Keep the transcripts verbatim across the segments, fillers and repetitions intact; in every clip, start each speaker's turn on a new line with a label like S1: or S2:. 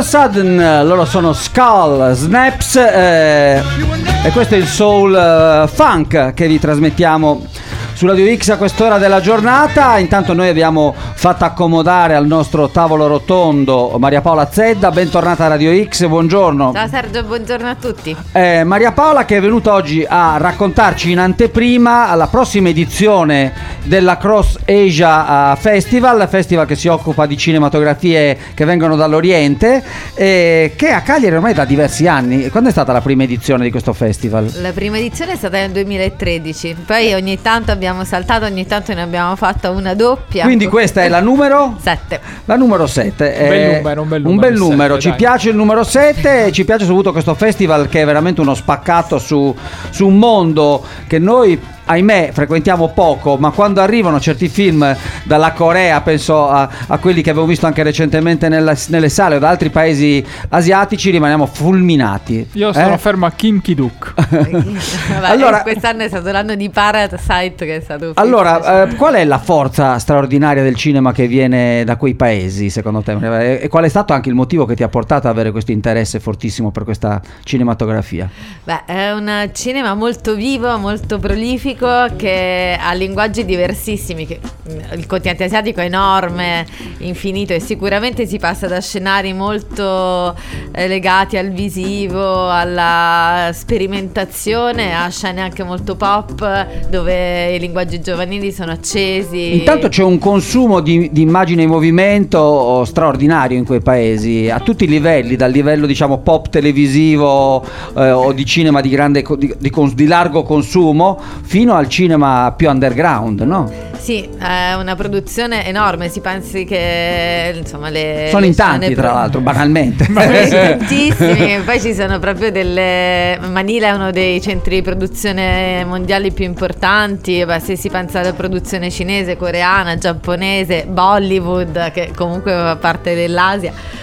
S1: a Sudden, loro sono Skull Snaps eh, e questo è il soul uh, funk che vi trasmettiamo su Radio X a quest'ora della giornata. Intanto noi abbiamo fatto accomodare al nostro tavolo rotondo Maria Paola Zedda. Bentornata a Radio X, buongiorno.
S2: Ciao Sergio, buongiorno a tutti.
S1: eh, Maria Paola, che è venuta oggi a raccontarci in anteprima la prossima edizione della Cross Asia Festival, festival che si occupa di cinematografie che vengono dall'Oriente, eh, che è a Cagliari ormai da diversi anni. Quando è stata la prima edizione di questo festival?
S2: La prima edizione è stata nel duemilatredici, poi ogni tanto abbiamo saltato, ogni tanto ne abbiamo fatta una doppia.
S1: Quindi questa è la numero
S2: sette.
S1: La numero sette.
S3: Un bel numero, un bel numero.
S1: Un bel numero.
S3: sette,
S1: ci
S3: dai.
S1: piace il numero sette e ci piace soprattutto questo festival che è veramente uno spaccato su, su un mondo che noi, ahimè, frequentiamo poco, ma quando arrivano certi film dalla Corea, penso a, a quelli che abbiamo visto anche recentemente nella, nelle sale o da altri paesi asiatici, rimaniamo fulminati.
S3: Io sono
S1: eh?
S3: fermo a Kim Ki-duk.
S2: Vabbè,
S1: Allora-
S2: quest'anno è stato l'anno di Parasite, che è stato un film
S1: Allora,
S2: speciale.
S1: eh, qual è la forza straordinaria del cinema che viene da quei paesi, secondo te? E, e qual è stato anche il motivo che ti ha portato ad avere questo interesse fortissimo per questa cinematografia?
S2: Beh, è un cinema molto vivo, molto prolifico, che ha linguaggi diversissimi, che il continente asiatico è enorme, infinito, e sicuramente si passa da scenari molto eh, legati al visivo, alla sperimentazione, a scene anche molto pop, dove i linguaggi giovanili sono accesi.
S1: Intanto c'è un consumo di, di immagine in movimento straordinario in quei paesi, a tutti i livelli, dal livello diciamo pop televisivo eh, o di cinema di grande co- di, di, cons- di largo consumo, fino al cinema più underground, no?
S2: Sì, è una produzione enorme, si pensi che insomma le
S1: Sono
S2: le
S1: in tanti,
S2: scene
S1: tra
S2: pro-
S1: l'altro, banalmente.
S2: Sono in tantissimi, poi ci sono proprio delle... Manila è uno dei centri di produzione mondiali più importanti. Beh, se si pensa alla produzione cinese, coreana, giapponese, Bollywood, che comunque fa parte dell'Asia,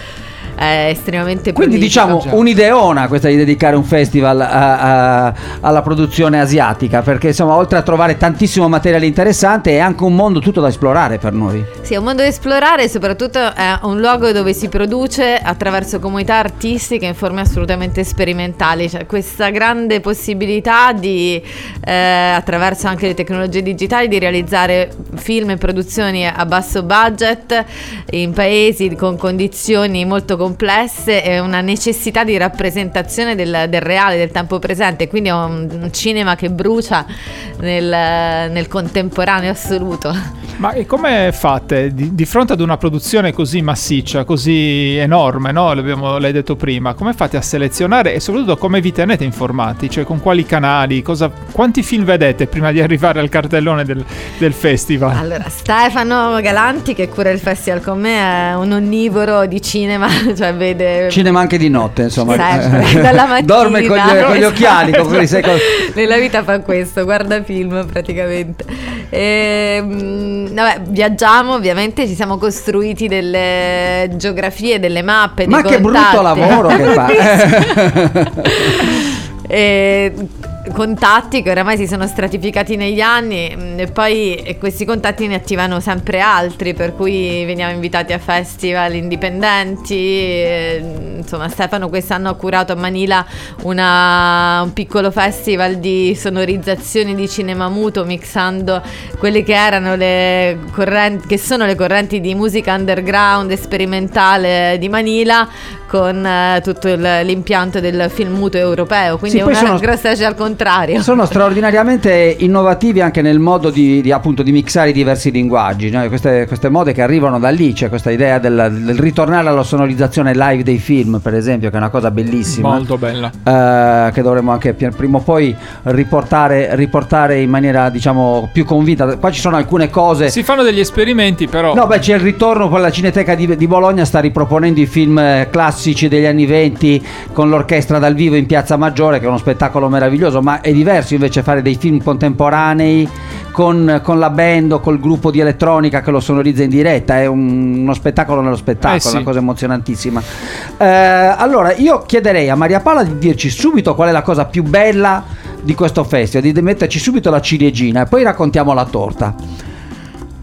S2: è estremamente
S1: Quindi
S2: prolifico.
S1: diciamo un'ideona questa di dedicare un festival a- a- alla produzione asiatica, perché insomma oltre a trovare tantissimo materiale interessante è anche un mondo tutto da esplorare per noi.
S2: Sì, è un mondo da esplorare e soprattutto è un luogo dove si produce attraverso comunità artistiche in forme assolutamente sperimentali. C'è questa grande possibilità di, eh, attraverso anche le tecnologie digitali, di realizzare film e produzioni a basso budget in paesi con condizioni molto complesse e una necessità di rappresentazione del, del reale, del tempo presente. Quindi è un, un cinema che brucia nel, nel contemporaneo assoluto.
S3: Ma e come fate di, di fronte ad una produzione così massiccia, così enorme, no? L'abbiamo, l'hai detto prima, come fate a selezionare e soprattutto come vi tenete informati? Cioè con quali canali, cosa, quanti film vedete prima di arrivare al cartellone del, del festival?
S2: Allora, Stefano Galanti, che cura il festival con me, è un onnivoro di cinema, cioè vede
S1: Cinema anche di notte, insomma.
S2: sempre, dalla mattina.
S1: Dorme con gli, con gli occhiali, con quelli sei-
S2: Nella vita fa questo, guarda film praticamente. E, mh, vabbè, viaggiamo, ovviamente ci siamo costruiti delle geografie, delle mappe.
S1: Ma
S2: dei
S1: che
S2: contatti.
S1: brutto lavoro che fa.
S2: E contatti che oramai si sono stratificati negli anni, mh, e poi e questi contatti ne attivano sempre altri, per cui veniamo invitati a festival indipendenti. E, insomma, Stefano quest'anno ha curato a Manila una, un piccolo festival di sonorizzazioni di cinema muto, mixando quelle che erano le correnti, che sono le correnti di musica underground e sperimentale di Manila, con eh, tutto il, l'impianto del film muto europeo. Quindi
S1: Sì,
S2: è
S1: poi
S2: una
S1: sono-
S2: grossa al contrario.
S1: Sono straordinariamente innovativi anche nel modo di, di, appunto di mixare i diversi linguaggi, no? queste, queste mode che arrivano da lì, c'è questa idea del, del ritornare alla sonorizzazione live dei film, per esempio, che è una cosa bellissima,
S3: Molto bella.
S1: eh, che dovremmo anche pi- prima o poi riportare, riportare in maniera diciamo più convinta. Qua ci sono alcune cose.
S3: Si fanno degli esperimenti, però.
S1: No, beh, c'è il ritorno, poi la Cineteca di, di Bologna sta riproponendo i film eh, classici degli anni venti con l'orchestra dal vivo in Piazza Maggiore, che è uno spettacolo meraviglioso, ma è diverso invece fare dei film contemporanei con, con la band o col gruppo di elettronica che lo sonorizza in diretta. È un- uno spettacolo nello spettacolo,
S3: Eh sì.
S1: una cosa emozionantissima. Eh, allora io chiederei a Maria Paola di dirci subito qual è la cosa più bella di questo festival, di metterci subito la ciliegina e poi raccontiamo la torta.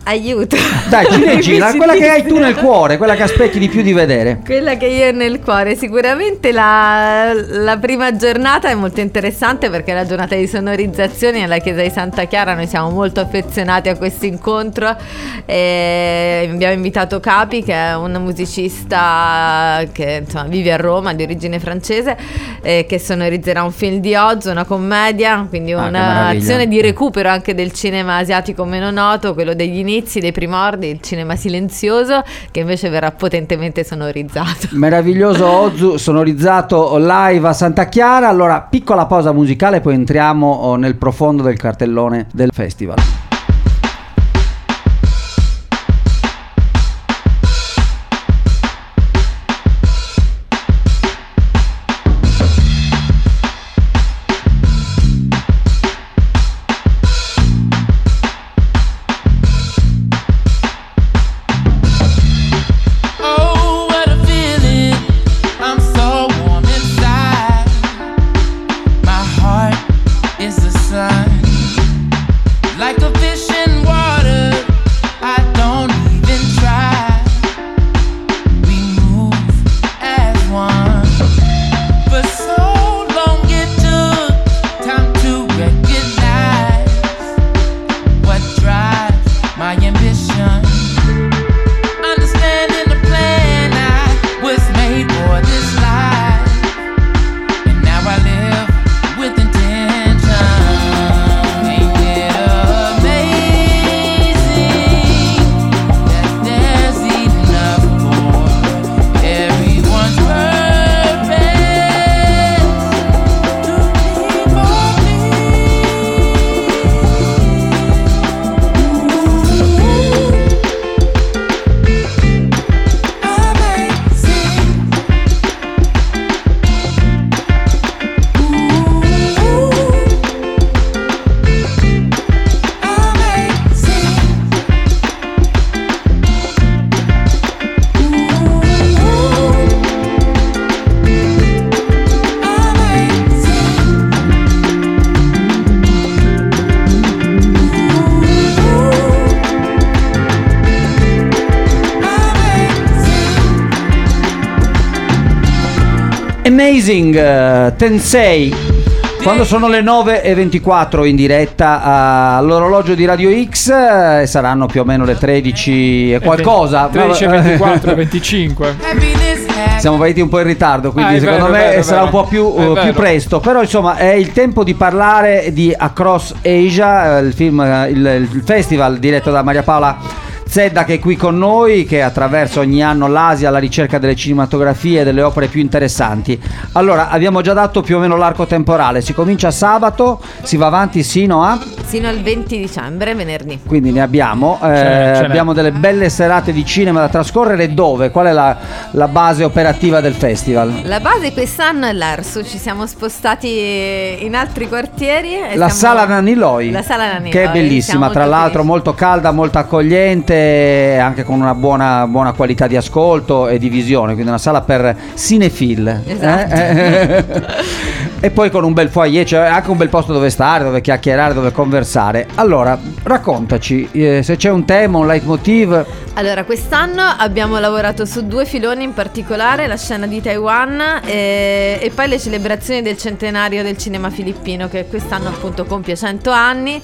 S2: Aiuto.
S1: Dai, ciliegina, quella che hai tu nel cuore, quella che aspetti di più di vedere.
S2: Quella che io ho nel cuore. Sicuramente la, la prima giornata è molto interessante perché è la giornata di sonorizzazioni nella chiesa di Santa Chiara. Noi siamo molto affezionati a questo incontro e abbiamo invitato Capi, che è un musicista che insomma vive a Roma, di origine francese, e che sonorizzerà un film di Oz, una commedia, quindi
S1: Ah, che
S2: un'azione
S1: meraviglia.
S2: di recupero anche del cinema asiatico meno noto, quello degli inizi, dei primordi, il cinema silenzioso, che invece verrà potentemente sonorizzato.
S1: Meraviglioso Ozu sonorizzato live a Santa Chiara. Allora, piccola pausa musicale, poi entriamo oh, nel profondo del cartellone del festival.
S4: Oh, what a feeling. I'm so warm inside. My heart is the sun. Like a fish in water, I don't even try. We move as one. For so long it took time to recognize what drives my ambition. Understanding the plan I was made for this life, and now I live with intention. Ain't it amazing that there's enough for everyone's purpose to be for
S1: Amazing eh, Tensei. Quando sono le nove e ventiquattro in diretta eh, all'orologio di Radio X, eh, saranno più o meno le tredici e qualcosa.
S3: tredici e ventiquattro, venticinque.
S4: happiness has
S1: Siamo partiti un po' in ritardo, quindi
S3: Ah, è
S1: secondo
S3: vero,
S1: me
S3: è vero, è
S1: sarà un
S3: vero.
S1: po' più,
S3: È
S1: uh, più
S3: vero.
S1: presto. Però insomma è il tempo di parlare di Across Asia, eh, il film, eh, il, il festival diretto da Maria Paola Zedda, che è qui con noi, che attraversa ogni anno l'Asia alla ricerca delle cinematografie e delle opere più interessanti. Allora, abbiamo già dato più o meno l'arco temporale. Si comincia sabato, si va avanti sino a...
S2: Sino al venti dicembre, venerdì.
S1: Quindi ne abbiamo, eh,
S3: Ce n'è, ce n'è.
S1: abbiamo delle belle serate di cinema da trascorrere. Dove? Qual è la, la base operativa del festival?
S2: La base quest'anno è l'Ersu, ci siamo spostati in altri quartieri. e
S1: La
S2: siamo-
S1: sala Nanni Loi,
S2: La sala Nanni
S1: che è
S2: Loi,
S1: bellissima,
S2: siamo
S1: tra
S2: molto
S1: l'altro
S2: felici.
S1: molto calda, molto accogliente, anche con una buona, buona qualità di ascolto e di visione, quindi una sala per cinefil.
S2: Esatto.
S1: Eh? E poi con un bel foyer, cioè anche un bel posto dove stare, dove chiacchierare, dove conversare. Allora, raccontaci eh, se c'è un tema, un leitmotiv.
S2: Allora, quest'anno abbiamo lavorato su due filoni in particolare, la scena di Taiwan e, e poi le celebrazioni del centenario del cinema filippino, che quest'anno appunto compie cento anni.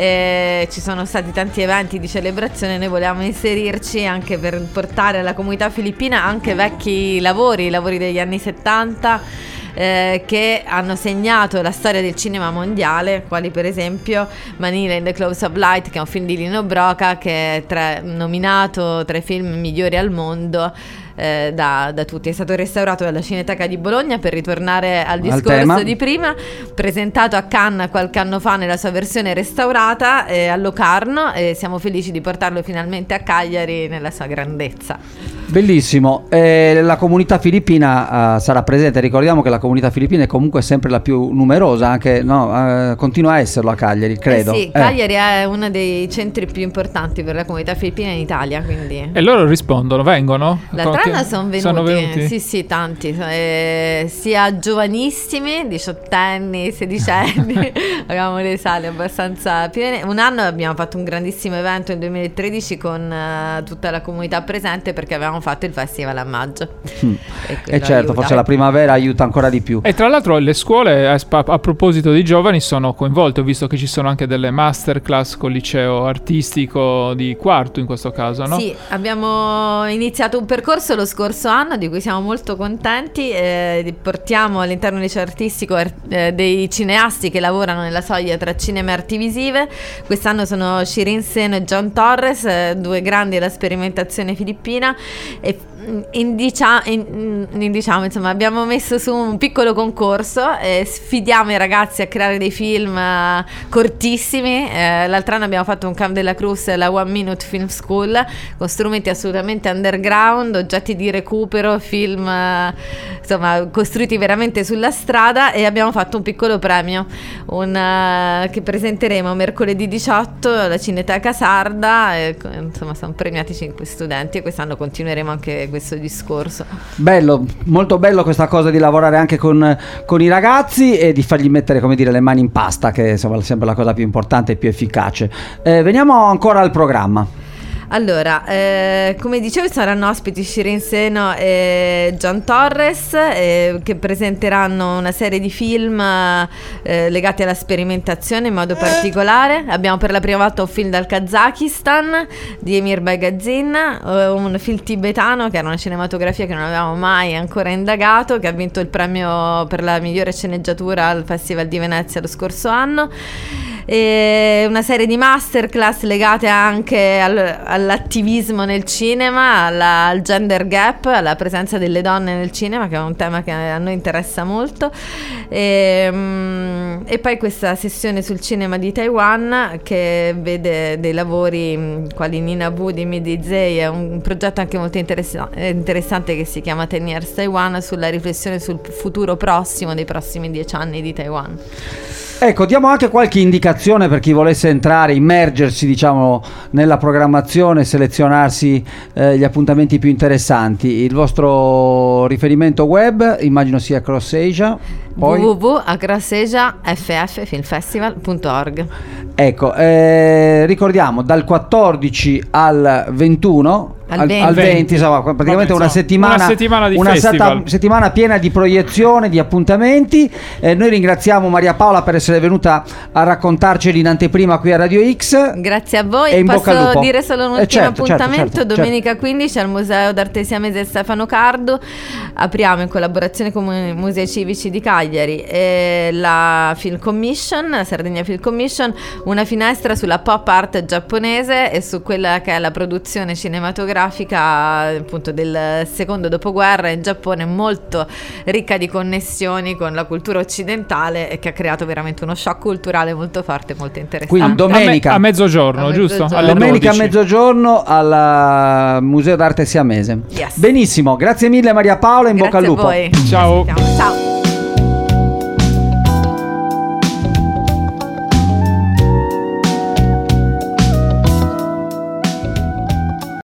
S2: E ci sono stati tanti eventi di celebrazione, noi volevamo inserirci anche per portare alla comunità filippina anche vecchi lavori, i lavori degli anni settanta. Eh, che hanno segnato la storia del cinema mondiale, quali per esempio Manila in the Close of Light, che è un film di Lino Broca, che è tra, nominato tra i film migliori al mondo eh, da, da tutti. È stato restaurato dalla Cineteca di Bologna, per ritornare al discorso
S1: tema.
S2: di prima, presentato a Cannes qualche anno fa nella sua versione restaurata eh, a Locarno, e siamo felici di portarlo finalmente a Cagliari nella sua grandezza.
S1: Bellissimo. Eh, la comunità filippina eh, sarà presente. Ricordiamo che la comunità filippina è comunque sempre la più numerosa, anche no, eh, continua a esserlo a Cagliari, credo.
S2: Eh sì,
S1: Eh.
S2: Cagliari è uno dei centri più importanti per la comunità filippina in Italia, quindi
S3: E loro rispondono, vengono?
S2: L'altra quest'anno sono venuti,
S3: sono venuti?
S2: Sì, sì, tanti, eh, sia giovanissimi, diciottenni, sedicenni, avevamo le sale abbastanza piene. Un anno abbiamo fatto un grandissimo evento nel duemilatredici con uh, tutta la comunità presente, perché avevamo fatto il festival a maggio.
S1: Mm.
S2: E,
S1: E certo,
S2: aiuta.
S1: forse la primavera aiuta ancora di più.
S3: E tra l'altro le scuole, a, a proposito di giovani, sono coinvolte. Ho visto che ci sono anche delle masterclass col liceo artistico di Quartu in questo caso, no?
S2: Sì, abbiamo iniziato un percorso lo scorso anno di cui siamo molto contenti. Eh, portiamo all'interno del liceo artistico eh, dei cineasti che lavorano nella soglia tra cinema e arti visive. Quest'anno sono Shirin Seno e John Torres, eh, due grandi della sperimentazione filippina. E indicia- in, in, diciamo, insomma, abbiamo messo su un piccolo concorso e sfidiamo i ragazzi a creare dei film uh, cortissimi. Eh, l'altro anno abbiamo fatto un Camp della Cruz, la One Minute Film School, con strumenti assolutamente underground, oggetti di recupero, film uh, insomma costruiti veramente sulla strada, e abbiamo fatto un piccolo premio un, uh, che presenteremo mercoledì diciotto alla Cineteca Sarda, e, insomma sono premiati cinque studenti, e quest'anno continueremo anche questo discorso.
S1: Bello, molto bello questa cosa di lavorare anche con, con i ragazzi e di fargli mettere, come dire, le mani in pasta, che insomma è sempre la cosa più importante e più efficace. Eh, veniamo ancora al programma.
S2: Allora, eh, come dicevo, saranno ospiti Shirin Seno e John Torres, eh, che presenteranno una serie di film eh, legati alla sperimentazione in modo particolare. Abbiamo per la prima volta un film dal Kazakistan di Emir Bagazin, eh, un film tibetano che era una cinematografia che non avevamo mai ancora indagato, che ha vinto il premio per la migliore sceneggiatura al Festival di Venezia lo scorso anno. E una serie di masterclass legate anche al, all'attivismo nel cinema, alla, al gender gap, alla presenza delle donne nel cinema, che è un tema che a noi interessa molto. E, um, e poi questa sessione sul cinema di Taiwan, che vede dei lavori quali Nina Wu di Midi Zei, è un progetto anche molto interessa- interessante che si chiama Ten Years Taiwan, sulla riflessione sul futuro prossimo dei prossimi dieci anni di Taiwan.
S1: Ecco, diamo anche qualche indicazione per chi volesse entrare, immergersi, diciamo, nella programmazione, selezionarsi eh, gli appuntamenti più interessanti. Il vostro riferimento web, immagino sia Cross Asia, poi
S2: w w w punto acrossasia f f film festival punto org.
S1: Ecco, eh, ricordiamo dal quattordici al ventuno
S2: Al
S1: al,
S2: venti.
S1: al venti, insomma, praticamente
S3: Vabbè,
S1: una settimana,
S3: una settimana di
S1: una
S3: festival.
S1: seta- settimana piena di proiezione, di appuntamenti. Eh, noi ringraziamo Maria Paola per essere venuta a raccontarceli in anteprima qui a Radio X.
S2: Grazie a voi.
S1: E in bocca al
S2: Posso
S1: lupo.
S2: dire solo un
S1: Eh,
S2: ultimo
S1: certo, certo,
S2: appuntamento?
S1: certo,
S2: Domenica quindici al Museo d'Arte Siamese Stefano Cardo apriamo, in collaborazione con i Musei Civici di Cagliari e la Film Commission, la Sardegna Film Commission, una finestra sulla pop art giapponese e su quella che è la produzione cinematografica appunto del secondo dopoguerra in Giappone, molto ricca di connessioni con la cultura occidentale e che ha creato veramente uno shock culturale molto forte, molto interessante.
S1: Quindi
S3: A-
S1: domenica
S3: a, me- a mezzogiorno,
S2: A
S3: giusto?
S2: mezzogiorno.
S3: Alle
S1: Domenica a
S3: dodici.
S1: mezzogiorno al Museo d'Arte Siamese.
S2: Yes.
S1: Benissimo, grazie mille Maria Paola, in
S2: Grazie
S1: bocca al lupo.
S2: a voi.
S3: Ciao.
S2: Ci sentiamo. Ciao.